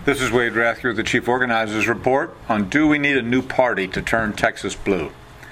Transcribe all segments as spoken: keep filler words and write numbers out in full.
This is Wade Rathke with the Chief Organizers Report on Do We Need a New Party to Turn Texas Blue?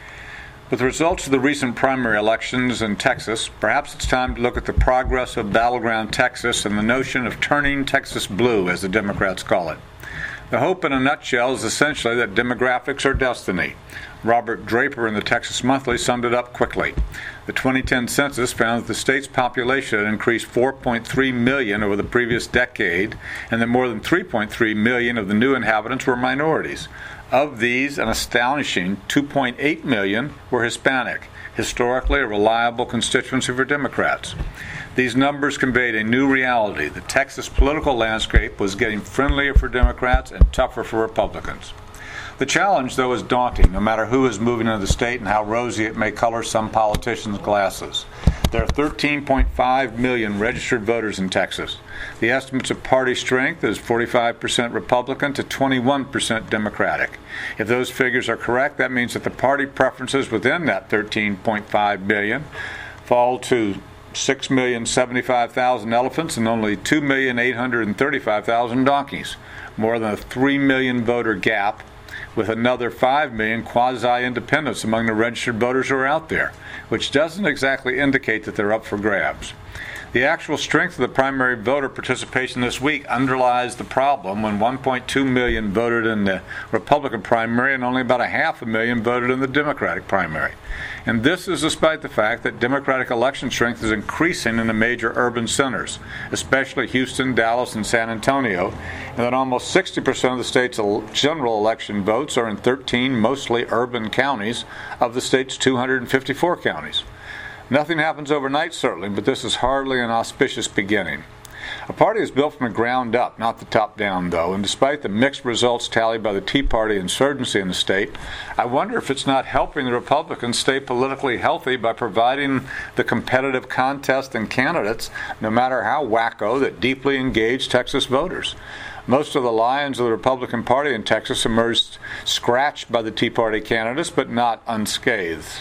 With the results of the recent primary elections in Texas, perhaps it's time to look at the progress of battleground Texas and the notion of turning Texas blue, as the Democrats call it. The hope in a nutshell is essentially that demographics are destiny. Robert Draper in the Texas Monthly summed it up quickly. The twenty ten census found that the state's population had increased four point three million over the previous decade, and that more than three point three million of the new inhabitants were minorities. Of these, an astonishing two point eight million were Hispanic, historically a reliable constituency for Democrats. These numbers conveyed a new reality. The Texas political landscape was getting friendlier for Democrats and tougher for Republicans. The challenge, though, is daunting, no matter who is moving into the state and how rosy it may color some politicians' glasses. There are thirteen point five million registered voters in Texas. The estimates of party strength is forty-five percent Republican to twenty-one percent Democratic. If those figures are correct, that means that the party preferences within that thirteen point five million fall to six million seventy-five thousand elephants and only two million eight hundred thirty-five thousand donkeys, more than a three million voter gap, with another five million quasi-independents among the registered voters who are out there, which doesn't exactly indicate that they're up for grabs. The actual strength of the primary voter participation this week underlies the problem when one point two million voted in the Republican primary and only about a half a million voted in the Democratic primary. And this is despite the fact that Democratic election strength is increasing in the major urban centers, especially Houston, Dallas, and San Antonio, and that almost sixty percent of the state's general election votes are in thirteen mostly urban counties of the state's two hundred fifty-four counties. Nothing happens overnight, certainly, but this is hardly an auspicious beginning. A party is built from the ground up, not the top down, though, and despite the mixed results tallied by the Tea Party insurgency in the state, I wonder if it's not helping the Republicans stay politically healthy by providing the competitive contest and candidates, no matter how wacko, that deeply engage Texas voters. Most of the lions of the Republican Party in Texas emerged scratched by the Tea Party candidates, but not unscathed.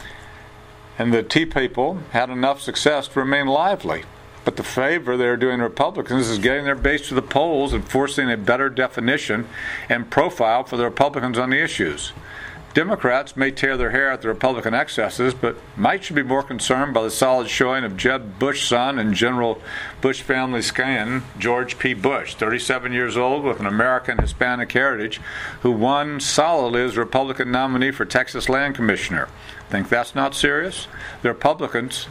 And the Tea people had enough success to remain lively. But the favor they're doing Republicans is getting their base to the polls and forcing a better definition and profile for the Republicans on the issues. Democrats may tear their hair at the Republican excesses, but might should be more concerned by the solid showing of Jeb Bush's son and General Bush family scion, George P. Bush, thirty-seven years old with an American Hispanic heritage, who won solidly as Republican nominee for Texas Land Commissioner. Think that's not serious? The Republicans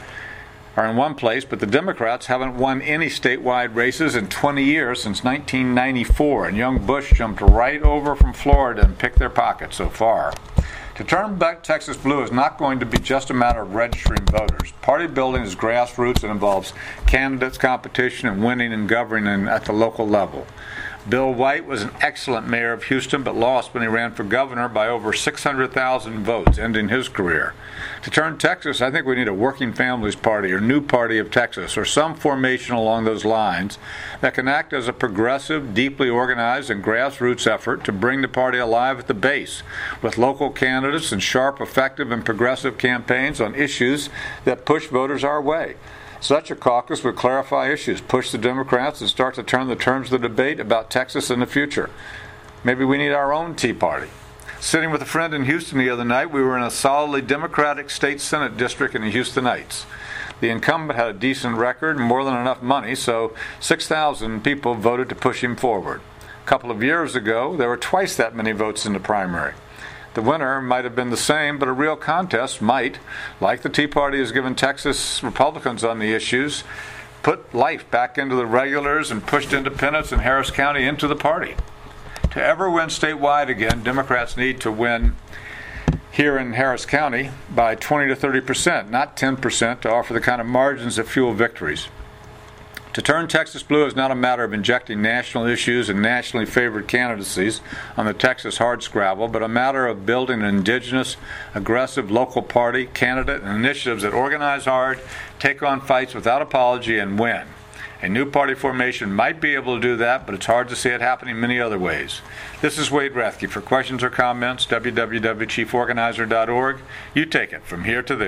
are in one place, but the Democrats haven't won any statewide races in twenty years, since nineteen ninety-four, and young Bush jumped right over from Florida and picked their pocket so far. To turn back Texas blue is not going to be just a matter of registering voters. Party building is grassroots and involves candidates, competition, and winning and governing at the local level. Bill White was an excellent mayor of Houston, but lost when he ran for governor by over six hundred thousand votes, ending his career. To turn Texas, I think we need a Working Families Party or New Party of Texas, or some formation along those lines that can act as a progressive, deeply organized, and grassroots effort to bring the party alive at the base, with local candidates and sharp, effective, and progressive campaigns on issues that push voters our way. Such a caucus would clarify issues, push the Democrats, and start to turn the terms of the debate about Texas in the future. Maybe we need our own Tea Party. Sitting with a friend in Houston the other night, we were in a solidly Democratic state Senate district in the Houstonites. The incumbent had a decent record and more than enough money, so six thousand people voted to push him forward. A couple of years ago, there were twice that many votes in the primary. The winner might have been the same, but a real contest might, like the Tea Party has given Texas Republicans on the issues, put life back into the regulars and pushed independents in Harris County into the party. To ever win statewide again, Democrats need to win here in Harris County by twenty to thirty percent, not ten percent, to offer the kind of margins that fuel victories. To turn Texas blue is not a matter of injecting national issues and nationally favored candidacies on the Texas hardscrabble, but a matter of building an indigenous, aggressive local party, candidate, and initiatives that organize hard, take on fights without apology, and win. A new party formation might be able to do that, but it's hard to see it happening many other ways. This is Wade Rathke. For questions or comments, w w w dot chief organizer dot org. You take it from here to there.